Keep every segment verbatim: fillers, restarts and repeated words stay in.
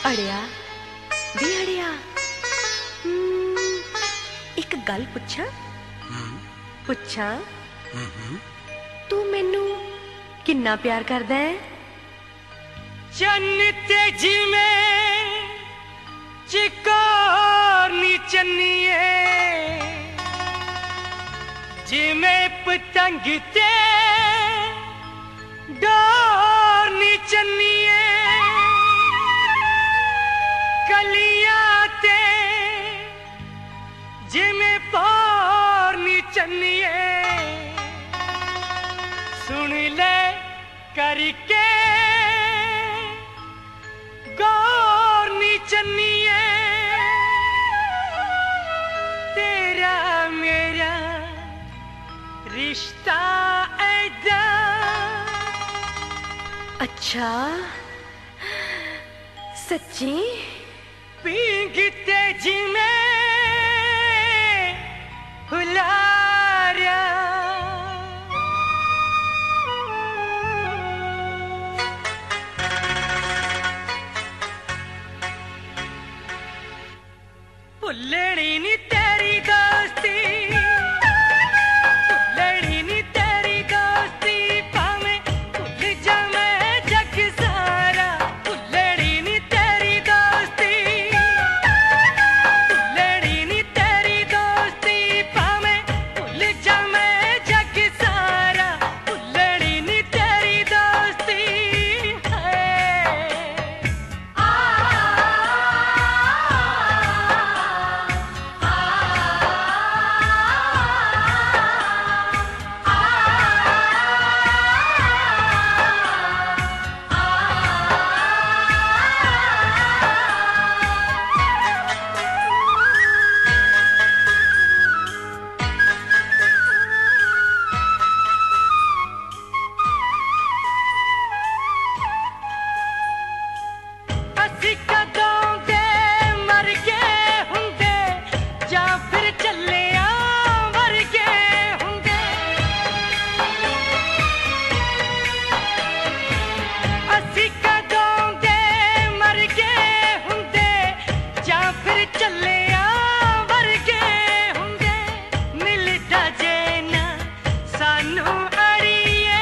अड़िया दी अड़िया, एक गल पुछा पुछा तू मैनू किन्ना प्यार करदा है? चन्न ते जिवें चिकोरनी चन्निए, जिवें पतंग ते डोरनी चन्निए, कलियां ते जिवें पौरनी चन्निए, सुन ले करके गौरनी चन्निए, तेरा मेरा रिश्ता ऐदा। अच्छा सच्ची? पींघते जिवें हुलारा, भुल्लनी नी तेरी दोस्ती, भुल्लनी नी तेरी दोस्ती, भावें भुल जावें जग सारा। भुल्लनी नी तेरी दोस्ती, भुल्लनी नी तेरी दोस्ती, भावें भुल जावें जग सारा। भुल्लनी नी तेरी दोस्ती है। ਅਸੀਂ ਕਦੋਂ ਦੇ ਮਰ ਗਏ ਹੁੰਦੇ, ਜਾਂ ਫਿਰ ਚੱਲਿਆਂ ਵਰਗੇ ਹੁੰਦੇ। ਅਸੀਂ ਕਦੋਂ ਦੇ ਮਰ ਗਏ ਹੁੰਦੇ, ਜਾਂ ਫਿਰ ਚੱਲਿਆਂ ਵਰਗੇ ਹੁੰਦੇ। ਮਿਲਦਾ ਜੇ ਨਾ ਸਾਨੂੰ ਅੜੀਏ,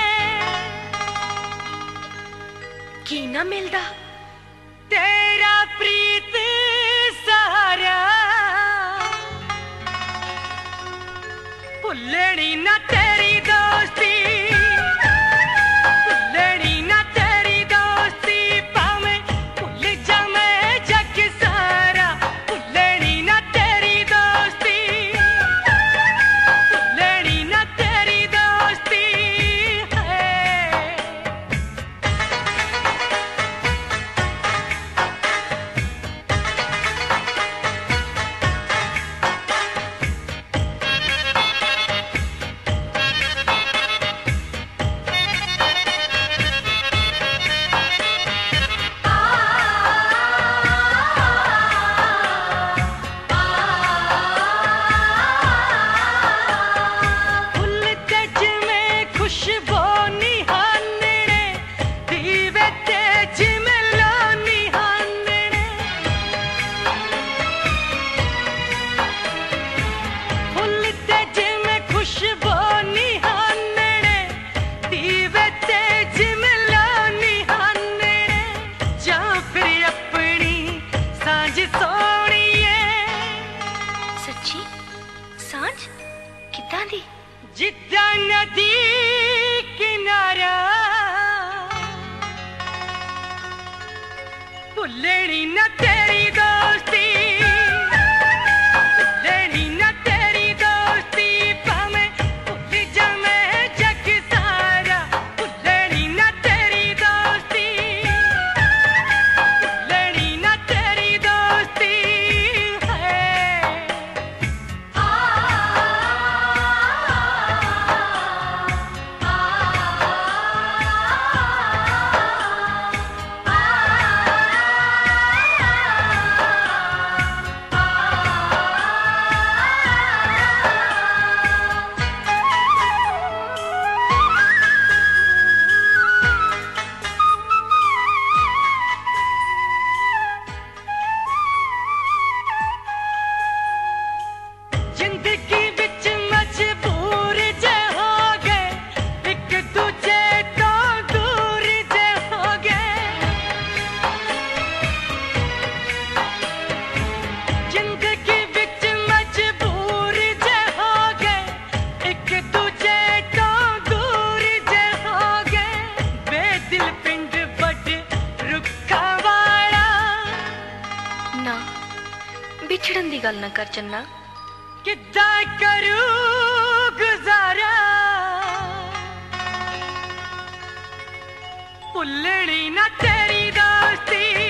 की ना मिलदा? तेरा प्रीत सहारा। भुल्लनी ना तेरी दोस्ती, भुल्लनी ना तेरी दोस्ती, भावें भुल जावें जग सारा। भुल्लनी ना तेरी दोस्ती, भुल्लनी ना तेरी दोस्ती है। फुल ते जिवें खुशबू निहानने, दीवे ते जिवें लो निहानने। फुल ते जिवें खुशबू निहानने, दीवे ते जिवें लो निहानने। जां फिर अपनी सांझ सोहणीए, सच्ची सांझ किदां दी? जिद्दां नदी किनारा। भुल्लनी ना तेरी दोस्ती, भुल्लनी ना तेरी दोस्ती, भावें भुल जावें जग सारा। भुल्लनी ना तेरी दोस्ती, भुल्लनी ना तेरी दोस्ती है। विछड़न दी गल ना कर चन्ना। किद्दां करूं गुजारा भुल्लनी ना तेरी दोस्ती।